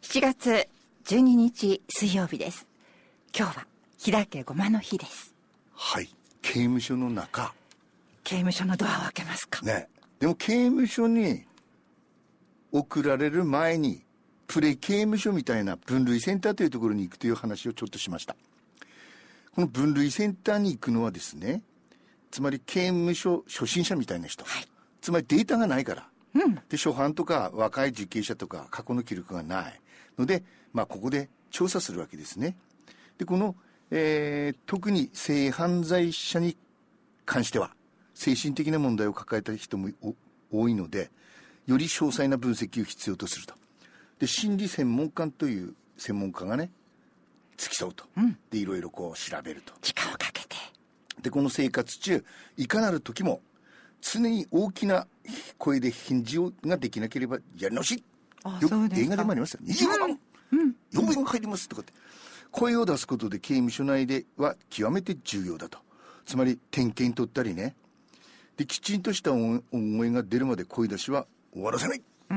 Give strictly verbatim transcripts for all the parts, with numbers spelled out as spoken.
しちがつじゅうににち水曜日です。今日は開けごまの日です。 はい。刑務所の中。 刑務所のドアを開けますか。 ね。でも刑務所に送られる前にプレ刑務所みたいな分類センターというところに行くという話をちょっとしました。この分類センターに行くのはですね、つまり刑務所初心者みたいな人、はい、つまりデータがないから、うん、で初犯とか若い受刑者とか過去の記録がないので、まあ、ここで調査するわけですね。でこの、えー、特に性犯罪者に関しては精神的な問題を抱えた人も多いので、より詳細な分析を必要とすると。で心理専門官という専門家がね付き添うと、うん、でいろいろこう調べると、 時間をかけて、 でこの生活中いかなる時も常に大きな声で返事ができなければやり直し。 あ、 よそうですか。 映画でもありますよ。にじゅうごばん、うん、よんばん入りますとかって声を出すことで刑務所内では極めて重要だと。つまり点検取ったりね、できちんとした思いが出るまで声出しは終わらせない、うん、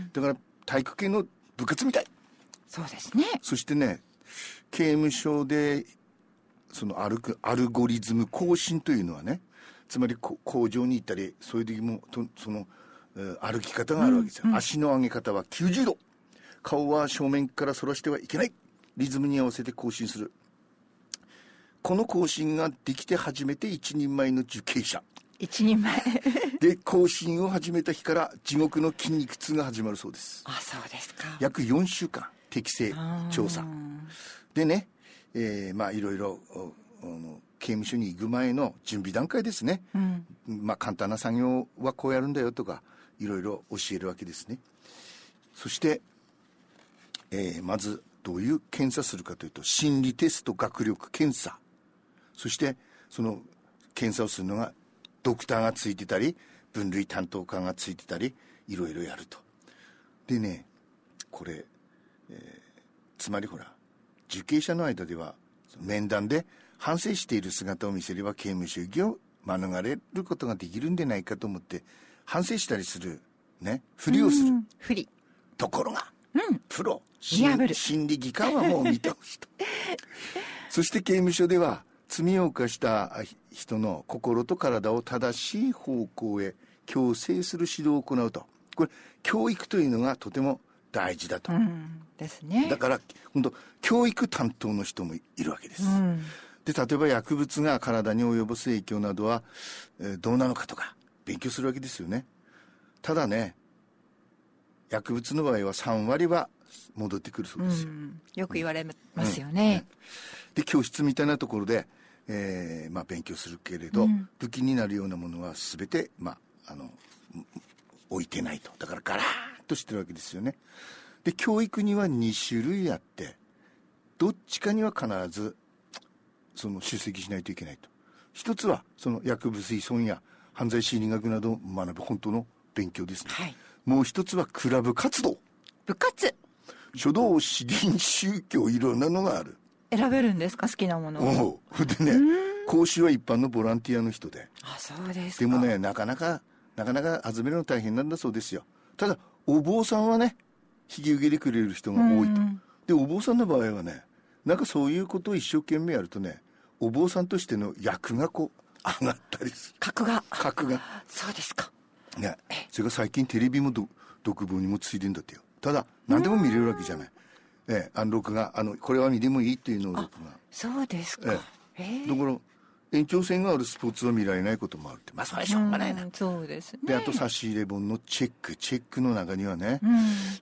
だから体育系の部活みたい。 そうですね。 そしてね、刑務所でそのアルアルゴリズム更新というのはね、つまり工場に行ったりそういう時もとその、えー、歩き方があるわけですよ、うんうん、足の上げ方はきゅうじゅうど、顔は正面から反らしてはいけない、リズムに合わせて更新する。この更新ができて初めて一人前の受刑者一人前で更新を始めた日から地獄の筋肉痛が始まるそうです。 あ、そうですか。 約よんしゅうかん適正調査でね、えー、まあいろいろ刑務所に行く前の準備段階ですね、うん、まあ簡単な作業はこうやるんだよとかいろいろ教えるわけですね。そして、えー、まずどういう検査するかというと、心理テスト、学力検査、そしてその検査をするのがドクターがついてたり分類担当官がついてたりいろいろやると。でね、これ、えー、つまりほら受刑者の間では面談で反省している姿を見せれば刑務所行きを免れることができるんでないかと思って反省したりするね、ふりをする。 ふり。 ところが、 うん、 プロ心理技官はもう見た人そして刑務所では罪を犯した人の心と体を正しい方向へ矯正する指導を行うと。これ教育というのがとても大事だと、うん、 ですね。 だから本当教育担当の人もいるわけです、うん、で例えば薬物が体に及ぼす影響などは、えー、どうなのかとか勉強するわけですよね。ただね、薬物の場合はさんわりは戻ってくるそうですよ、うん、 よく言われますよね、 うん、で教室みたいなところで、えーまあ、勉強するけれど、うん、武器になるようなものは全て、まあ、あの置いてないと。だからガラーッとしてるわけですよね。で教育にはにしゅるいあって、どっちかには必ずその出席しないといけないと。一つはその薬物依存や犯罪心理学などを学ぶ本当の勉強ですね、はい、もう一つはクラブ活動、 部活、 書道、詩吟、宗教、いろんなのがある。 選べるんですか、好きなものを。 おでね、講師は一般のボランティアの人で。 あ、そうですか。 でもね、なかなかなかなか集めるの大変なんだそうですよ。ただお坊さんはね引き受けてくれる人が多いと。でお坊さんの場合はね、なんかそういうことを一生懸命やるとね、お坊さんとしての役がこう上がったりする。 格が格がそうですか、 ね、それが最近テレビもど独房にもついてんだってよ。ただ何でも見れるわけじゃない。ええ、あの録画、あのこれは見てもいいっていうのを録画。 そうですか、 ええ、だから延長線があるスポーツは見られないこともあるって、まあそれはしょうがないな。 そうですね。 であと差し入れ本のチェックチェックの中にはね、うん、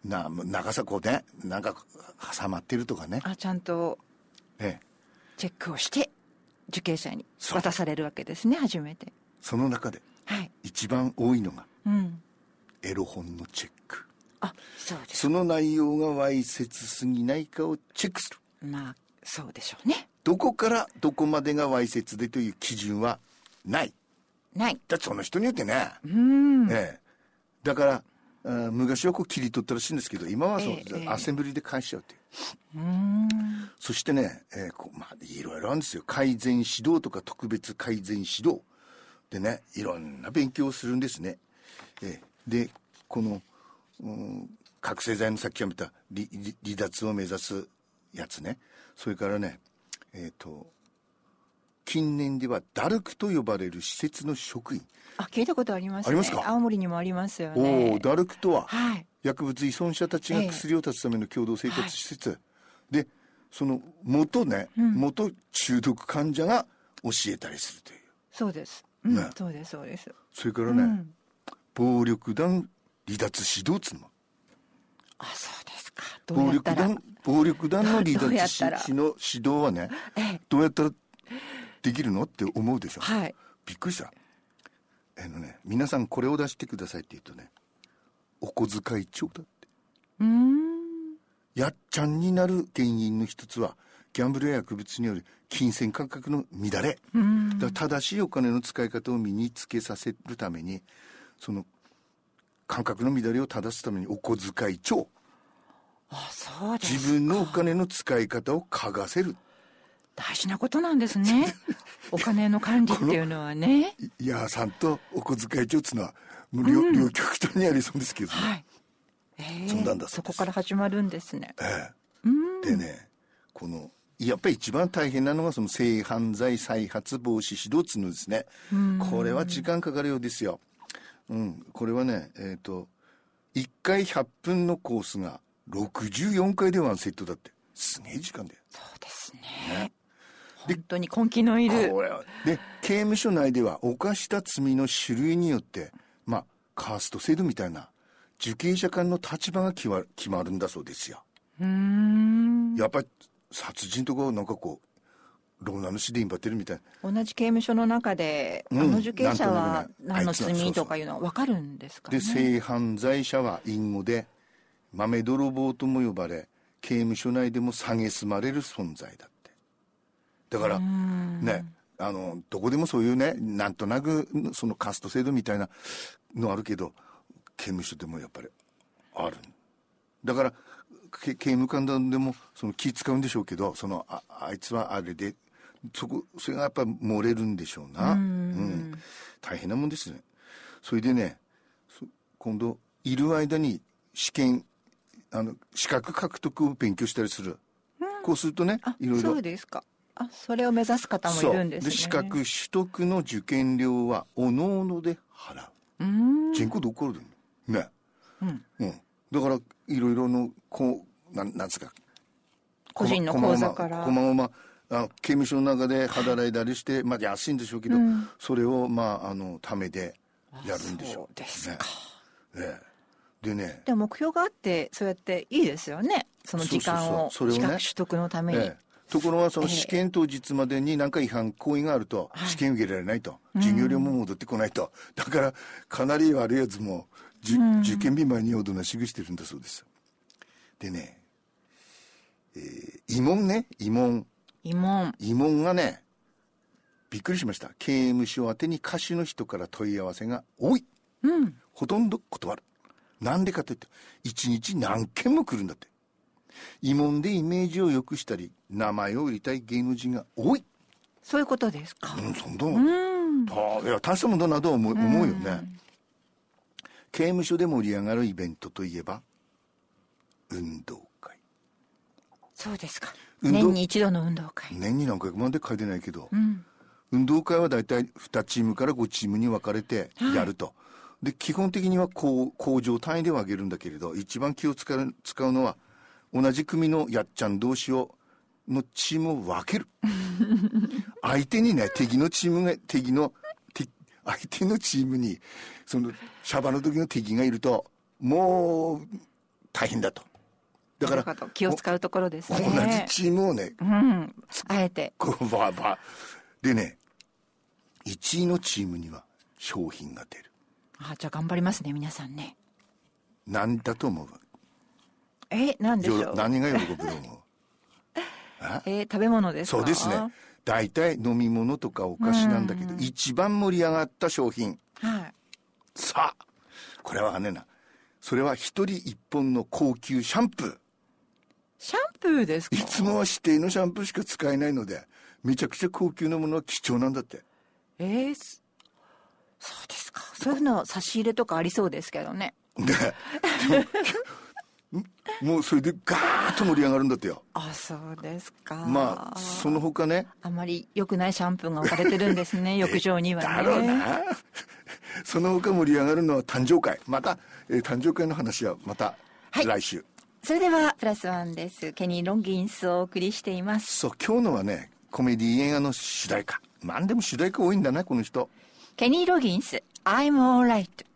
な長さこうね、なんか挟まってるとかね、 あちゃんとチェックをして受刑者に渡されるわけですね。初めてその中で一番多いのが、はい、エロ本のチェック。 あ、そうです。 その内容がわいせつすぎないかをチェックする。 まあそうでしょうね。 どこからどこまでがわいせつでという基準はないないだってその人によってね、 うん、 ええ、だからあ昔はこう切り取ったらしいんですけど、今はそう、ええ、アセンブリで返しちゃうっていう。うーん、そしてね、えーこうまあ、いろいろあるんですよ。改善指導とか特別改善指導でね、いろんな勉強をするんですね。えー、でこの、うん、 覚醒剤のさっき言った離離脱を目指すやつね。それからね、えっと近年ではダルクと呼ばれる施設の職員。 あ、聞いたことありますね。 ありますか？ 青森にもありますよね。 おダルクとは、 はい、 薬物依存者たちが薬を断つための共同生活施設、ええ、でその元ね、うん、元中毒患者が教えたりするという。 そうです、うんね、そうですそうです。 それからね、うん、暴力団離脱指導っつうの。 あ、そうですか。どうやったら暴力団暴力団の離脱しの指導はね、ええ、どうやったらできるのって思うでしょ。 はい、 びっくりした。あのね、皆さんこれを出してくださいって言うとね、お小遣い帳だって。 うーん、 やっちゃんになる原因の一つはギャンブルや薬物による金銭感覚の乱れ。 うん、 だから正しいお金の使い方を身につけさせるために、その感覚の乱れを正すためにお小遣い帳。 あ、そうですか。 自分のお金の使い方を嗅がせる。 大事なことなんですね。お金の管理っていうのはね。 いやさんとお小遣い帳っていうのはもう 両,、うん、両極端にありそうですけどね。 はい。えー、 そんなんだそうです。 そこから始まるんですね。 ええ、うん、でね、このやっぱり一番大変なのがその性犯罪再発防止指導っていうのですね。うん、これは時間かかるようですよ。うん、これはね、えっといっかいひゃっぷんのコースがろくじゅうよんかいでワンセットだって。すげえ時間だよ。 そうですね。ね、本当に根気のいる。 これで刑務所内では犯した罪の種類によってまあカースト制度みたいな受刑者間の立場が決まる、決まるんだそうですよ。 うーん、 やっぱり殺人とかなんかこうローナ主でインバってるみたいな。同じ刑務所の中で、うん、あの受刑者は何の罪とかいうのは分かるんですかね。 で性犯罪者は隠語で豆泥棒とも呼ばれ刑務所内でも蔑まれる存在だって。だからね、あのどこでもそういうね、なんとなくそのカスト制度みたいなのあるけど刑務所でもやっぱりある。だから刑務官でもその気使うんでしょうけど、その あ, あいつはあれでそこそれがやっぱ漏れるんでしょうな。うん、うん、大変なもんですね。それでね、今度いる間に試験あの資格獲得を勉強したりする、うん、こうするとね、いろいろ。 そうですか。あ、それを目指す方もいるんですね。 で資格取得の受験料はおのおので払う。うん、人口どころでね、うんうん、だからいろいろのこうなんなんですか、 個人の口座からこまごまあ刑務所の中で働いたりして、はい、まあ安いんでしょうけど、うん、それをまああのためでやるんでしょう。 そうですか。 ねねでね、 でも目標があってそうやっていいですよね。その時間を資格取得のために。ええ、 ところがその試験当日までに何か違反行為があると試験受けられないと、はい、授業料も戻ってこないと、だからかなり悪いやつも、うん、受験日前におとなしくしてるんだそうです。でね、えー、慰問ね、慰問慰問慰問がねびっくりしました。刑務所宛てに歌手の人から問い合わせが多い、うん、ほとんど断る。なんでかというと一日何件も来るんだって。慰問でイメージを良くしたり名前を売りたい芸能人が多い。 そういうことですか。 うん、そんな、うん、いや大したもんだなとは思う、思うよね。刑務所で盛り上がるイベントといえば運動会。 そうですか。年に一度の運動会。 年に何回まで書いてないけど、うん、運動会はだいたいにチームからごチームに分かれてやると、はい、で基本的には工場単位では上げるんだけれど、一番気を使う、使うのは同じ組のやっちゃん同士をのチームを分ける相手にね、敵のチームが敵の敵相手のチームにそのシャバの時の敵がいるともう大変だと。だから気を使うところですね。 同じチームをね、 うん、あえてこうバーバーでね、いちいのチームには商品が出る。 あ、じゃあ頑張りますね皆さんね。 何だと思う？ え、何でしょう。 何が喜ぶと思う？ えー、食べ物ですか？ そうですね。大体飲み物とかお菓子なんだけど、一番盛り上がった商品、はい、さあこれはねな、それは一人一本の高級シャンプー。 シャンプーですか？ いつもは指定のシャンプーしか使えないので、めちゃくちゃ高級なものは貴重なんだって。 えー、そうですか。そういうの差し入れとかありそうですけどね。 でもうそれでガーッと盛り上がるんだってよ。 あ、そうですか。 まあその他ね、 あまり良くないシャンプーが置かれてるんですね浴場にはね。 だろうな。その他盛り上がるのは誕生会。また、えー、誕生会の話はまた来週、はい。 それではプラスワンです。ケニー・ロンギンスをお送りしています。 そう、今日のはね、コメディ映画の主題歌。なんでも主題歌多いんだなこの人。 ケニー・ロギンス I'm Alright。